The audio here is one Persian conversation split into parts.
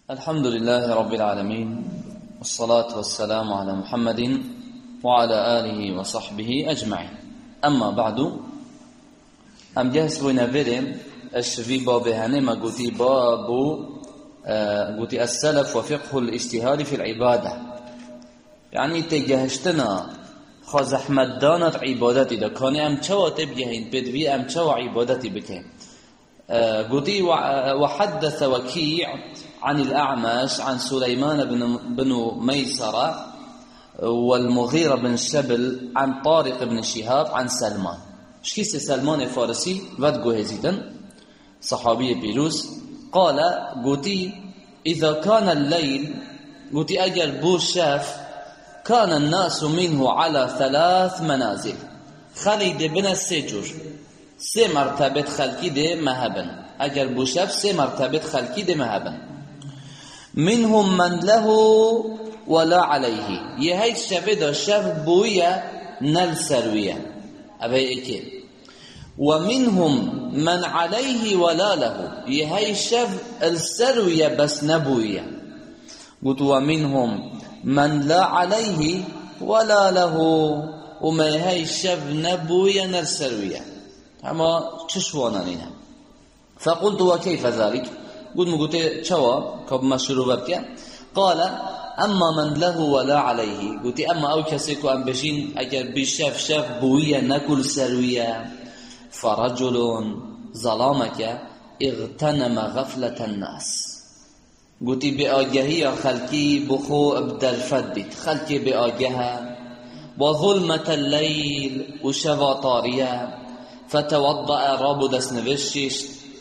الحمد لله رب العالمين والصلاة والسلام على محمد وعلى آله وصحبه أجمعين. أما بعد هم جهز بوينا برم الشفي بابهانه ما قوتي بابو قوتي السلف وفقه الاجتهاد في العبادة، يعني تجهشتنا خاز احمد دانت عبادتي دا كان ام چوا تبجهين بدوي ام چوا عبادتي بكين. قوتي وحدث وكيع عن الأعمش عن سليمان بن ميسرة والمغيرة بن شبل عن طارق بن شهاب عن سلمان. شكيس سلمان فارسي ودقو هزيدن صحابي بيروس قال قوتي إذا كان الليل قوتي أجل بو شاف كان الناس منه على 3 منازل خليد بن السجر 3 مرتبة خلقي دي مهبن. أجل بو شاف 3 مرتبة خلقي دي مهبن. منهم من له ولا عليه، يهي الشفه شف بوية نل سروية أبي إيكي. ومنهم من عليه ولا له، يهي الشف السروية بس نبوية. قلت ومنهم من لا عليه ولا له، وما يهي الشف نبوية نل سروية. أما تشوانا لنا. فقلت وكيف ذلك؟ قلت شوا كب مشروع بك. قال اما من له ولا عليه، قلت اما او كسيكو ام بشين اگر بشاف شاف بوية نكل سروية فرجل ظلامك اغتنم غفلة الناس. قلت بآجهي خلقي بخو ابدل فدت خلقي بآجها وظلمة الليل وشفا طارية فتوضأ رابو دس نفشش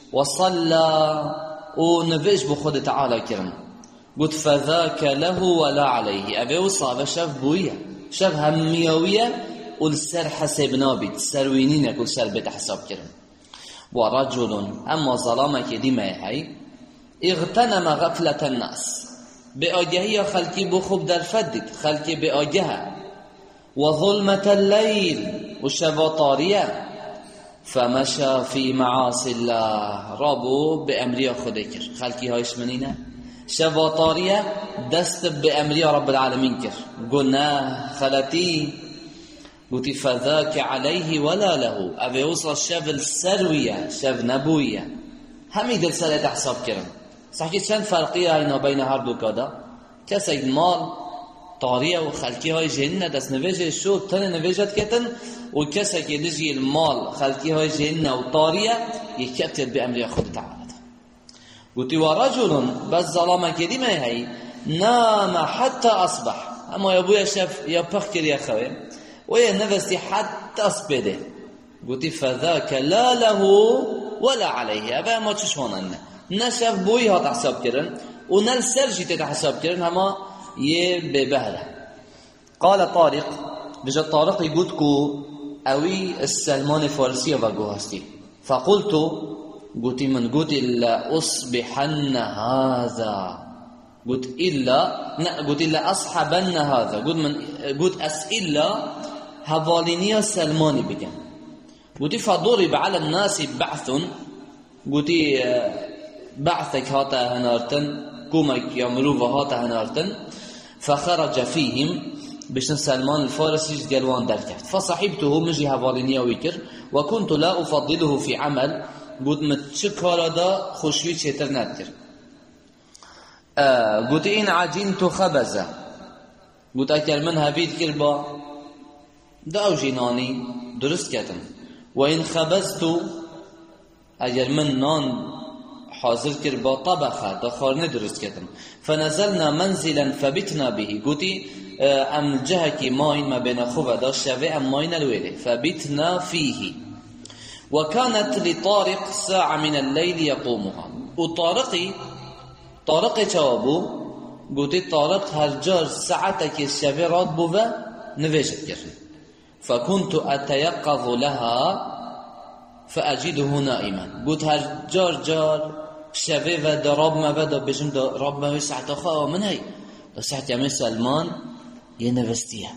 وصلى ونفش بخود تعالى كرم. قلت فذاك له ولا عليه، أبي وصاب شاف بوية شاف هميوية والسر حسب نابت سروينين يكون سر بتحساب كرم. ورجل أما ظلامك دي ما هي اغتنم غفلة الناس، بآجهية خلقي بخوب در فدت خلقي بآجهة وظلمة الليل وشفاطارية فمشى في معاصي الله، رابو بأمريا خدكر خلقي هايش منينه شفاطارية دست بأمريا رب العالمين كر قلنا خلتي قلت فذاك عليه ولا له، أبي وصل شف السروية شف نبوية همي دل سالة حساب كرم. صحيح چند فرقية هينا بين هر دو كادا. كسي مال طارية وخلقي هاي جهنة دست نواجه شو تن نواجهت كتن، وكسي كدجي المال خلقي هاي جهنة وطارية يكتر بأمريا خود تعالى. قلت ورجل بس ظلامة كدي ما هي نام حتى أصبح، أما يا أبويا شاف يا بخكر يا خوي ويا نفسي حتى أصبده. قلت فذاك لا له ولا عليه، أبا ما تشوفون نشاف بويها تحسب كرن ونل سرجي تحسب كرن هما يببهله. قال طارق بجد طارق يقولكو أوي السلمان الفارسي وقوهستي. فقلت قلت من قلت إلا أصبحن هذا، قلت إلا أصحبن هذا، قلت أسئلة هفالينيا سلماني بكم. قلت فضرب على الناس بعث، قلت بعثك هاتا هنارتن كومك يعملوا هاتا هنارتن فخرج فيهم بشن سلمان الفارسي قالوان دركت فصحبته مجي هفالينيا ويكر وكنت لا أفضله في عمل، قلت متشكر دا خوشوي چتر ندر. قلت إن عجنت خبزة، قلت أكر من هبيد كربا دا أو جناني درست كتم. وإن خبزت أجر من نان حاضر كربا طبخة دا خارن درست كتم. فنزلنا منزلا فبتنا به، قلت أم جهكي ماين ما بين خوفة دا شوي أم ماين الويلي فبتنا فيه. وكانت لطارق ساعة من الليل يقومها، وطارق جوابه قلت طارق هرجار ساعتك الشفيرات بوه نفجت كرن. فكنت أتيقظ لها فأجده نائما، قلت هرجار جار شفير ودراب ما بدا بجم دراب ما هي ساعة خواهو من هاي ساعة يمي سلمان ينفستيها.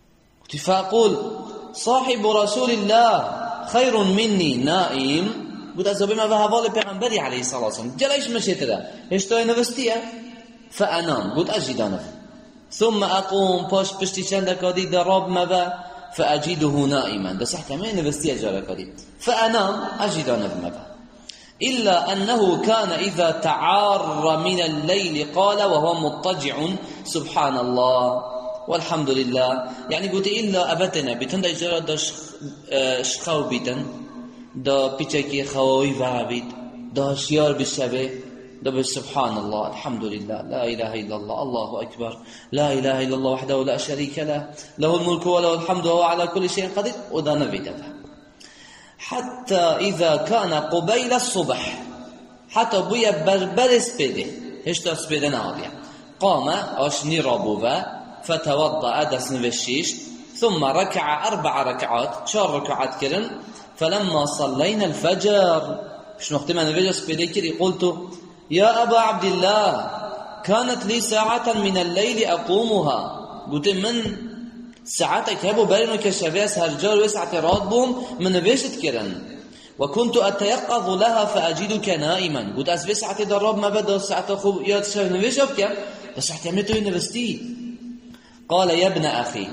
فأقول صاحب رسول الله خير مني نائم قلت أزوبي ما بهوال پیغمبری علیه الصلاة والسلام جلش مشيت ده هشتاي نوستيه فأنام قلت أجدانه ثم أقوم پشتی چند کادی دراب مبا فأجده نائما بس احتمال نوستيه جارا کادی فأنام أجدانه مبا إلا أنه كان إذا تعار من الليل قال وهو مضطجع سبحان الله والحمد لله يعني قلت إلا أبتنا بيتن دا إجارة دا شخو بيتن دا بيتكي خواوي وعبيد دا شيار بالشبه دا سبحان الله الحمد لله لا إله إلا الله الله أكبر لا إله إلا الله وحده لا شريك له له الملك وله الحمد وهو على كل شيء قدير ودا نبيد حتى إذا كان قبيل الصبح حتى بويا بربر سبيده هشتا سبيده ناضية قام أشني ربوه فتوضأ دس نوشيش ثم ركع 4 ركعات 4 ركعات كرن فلما صلينا الفجر شنو اختما نوجه سبيده كري قلت يا أبا عبد الله كانت لي ساعة من الليل أقومها قلت من ساعتك هبو برينو كشبيس هرجار وسعة راتبهم من بيشت كرن وكنت أتيقظ لها فأجدك نائما قلت أسبي ساعة دراب ما بدأ ساعة خوب ياد شاف نبيشت كم بس احتميتو ينبستي قال يا ابن أخي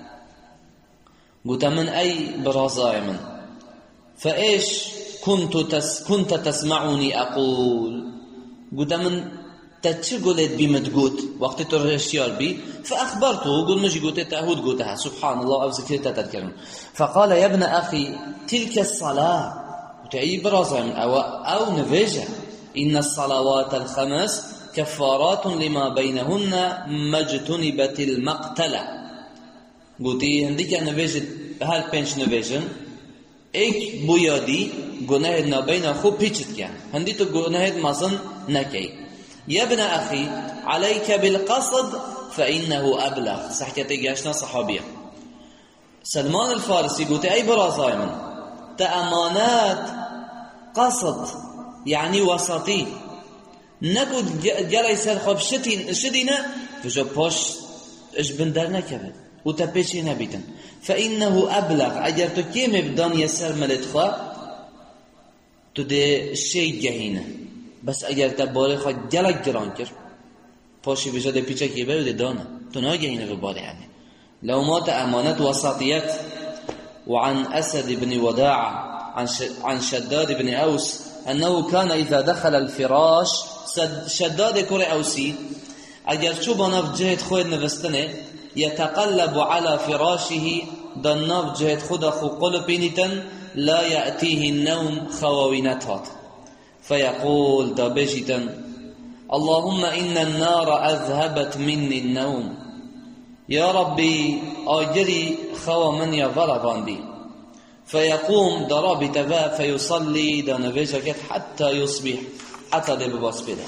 قلت من أي برازاي من فإيش كنت تسمعني أقول قلت من تتشغلت بمدقوت وقت ترشيار بي فأخبرته قل مجي قلت تأهود قلتها سبحان الله أو ذكرتها تذكرون فقال يا ابن أخي تلك الصلاة قلت أي برازاي من أو نفجة إن الصلوات الخمس كفارات لما بينهن مجتنبت المقتلة قلتي هنديك نوجد هر 5 نوجن ایک بویادی گناه نابین خوب پیچت کن هندی تو گناه مازن نکی يا ابن أخي عليك بالقصد فإنه أبلغ صحكتي جاشنا صحابية سلمان الفارسي قلت أي برازاي من تأمانات قصد يعني وسطي نكود جلي سر خوب شدينا فجو باش اش بندر نكبه وتبشي نبيتن فإنه أبلغ أجر تو كيم بدان يسر ملتخوا تو ده شيء جهينه بس اگر تباره خود جلق جران کر پاشی بجا ده پیچه که برو ده دانه تو ناگهینه به باره يعني لو مات أمانة وساطيات. وعن أسد بن وداع عن شداد بن أوس أنه كان إذا دخل الفراش شداد كور أوسي اگر چو بناف جهد خود نوستنه يتقلب على فراشه دناف جهد خود خو قلبينتن لا يأتيه النوم خواوينتات فيقول دابجتا اللهم إن النار أذهبت مني النوم يا ربي آجري خوا من يغرباندي فيقوم دراب تبا فيصلي دانبجكت حتى يصبح حتى دبباس بدا.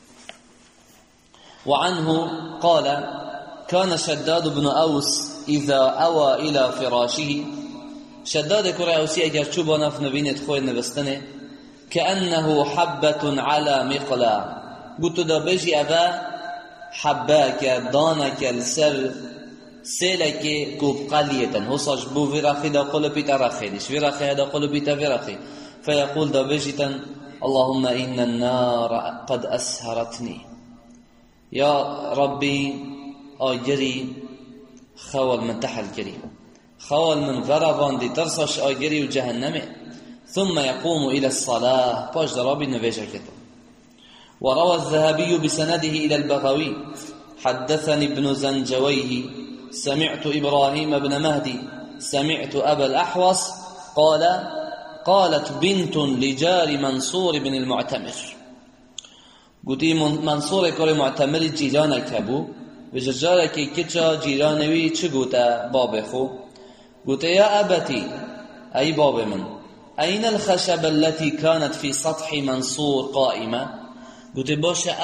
وعنه قال كان شداد بن أوس إذا أوى إلى فراشه شداد كرة أوسي أجر چوبانا في نبينة خوي نبستنه كأنه حبة على مقلا قلت دا بجي أبا حباك دانك السر سيلك كوب قلية هصاش بو فراخي دا قلبي ترخيدش فراخي دا قلبي تفراخي فيقول دا بجيتا اللهم إن النار قد أسهرتني يا ربي آجري خوال من تحل كريم خوال من فرفان دي ترسش آجري وجهنمي ثم يقوم إلى الصلاة باش درابي نبيجا كتب. وروى الذهبي بسنده إلى البغوي حدثني ابن زنجويه سمعت إبراهيم بن مهدي سمعت أبا الأحوص قالت بنت لجار منصور بن المعتمر قلت منصور كور معتمر جيرانك أبو وجارك كتشا جيرانوي چگوتا بابخو قلت يا أبتي أي باب من أين الخشب التي كانت في سطح منصور قائمة قلت باشا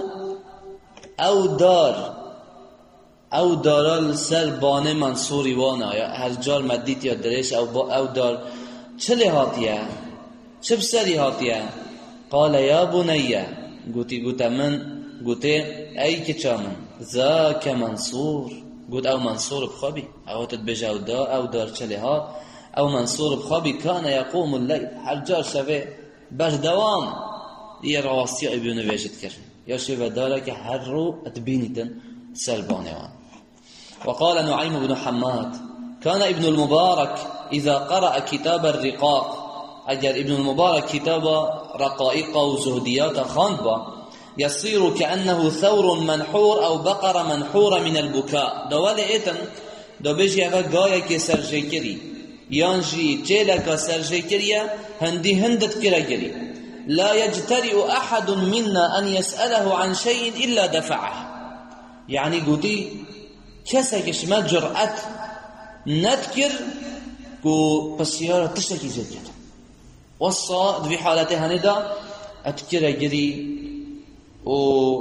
او دارال سر بانه منصوری وانا یا هر جار مدیت یا درش او دار چه لحاتیه چه بسری هاتیه قال یا بنیه قلت من قلت ای که چامن ذاک منصور قلت او منصور بخوابی او تدبجه او دار چه لحات او منصور بخوابی کان یقوم اللیل هر جار شوه بردوام یه راستی ای بیونه ویجد کرد یا شبه داره که هر رو اتبینیدن سلبانوان. وقال نعيم بن حماد كان ابن المبارك إذا قرأ كتاب الرقاق اگر ابن المبارك كتاب رقائق و زهديات خاند با يصير كأنه ثور منحور أو بقر منحور من البكاء دوال ایتن دو بجی اگه گایا که سرجه کری یانجی چیلا که سرجه کریه هندی هندت کرا کری لا يجترئ أحد منا أن يسأله عن شيء إلا دفعه. يعني قوتي كسكش ما جرأت نذكر كو بسيارة تشتكي زيادة وصا في حالتها هندا أتكرا جري و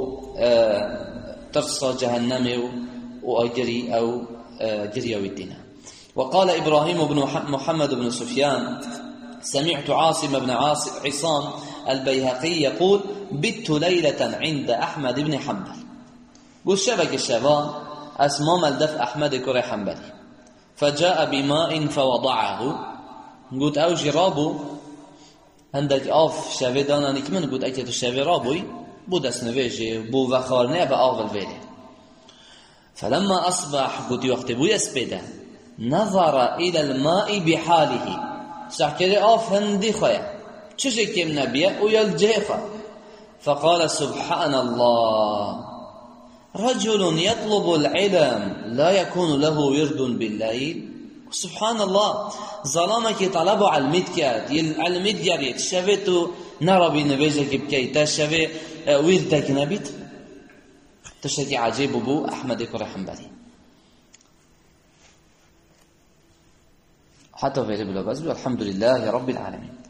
ترصى جهنم وأجري أو جري ويدنا. وقال إبراهيم بن محمد بن سفيان سمعت عاصم بن عصام البيهقي يقول بت ليلة عند أحمد بن حنبل. قل شبك الشباب أسمام الدف أحمد كري حنبلي فجاء بماء فوضعه قلت أو جرابو عندك آف شبه دانا نكمن قلت أكيد الشبه رابوي بود اسنويجي بو وخارنه بآغل ويلي. فلما أصبح قلت وقت بو يسبده نظر إلى الماء بحاله سحكري آف هندي خيا چشي كم نبيه ويلجيخه فقال سبحان الله رجل يطلب العلم لا يكون له ورد بالليل. سبحان الله ظلامك طلبوا علمت كات علمت جريت شفتو نرى بنبيجك بكي تشفي وردك نبيت تشكي عجيب بو أحمد كري حنبلي حتى في ربلا بس الحمد لله رب العالمين.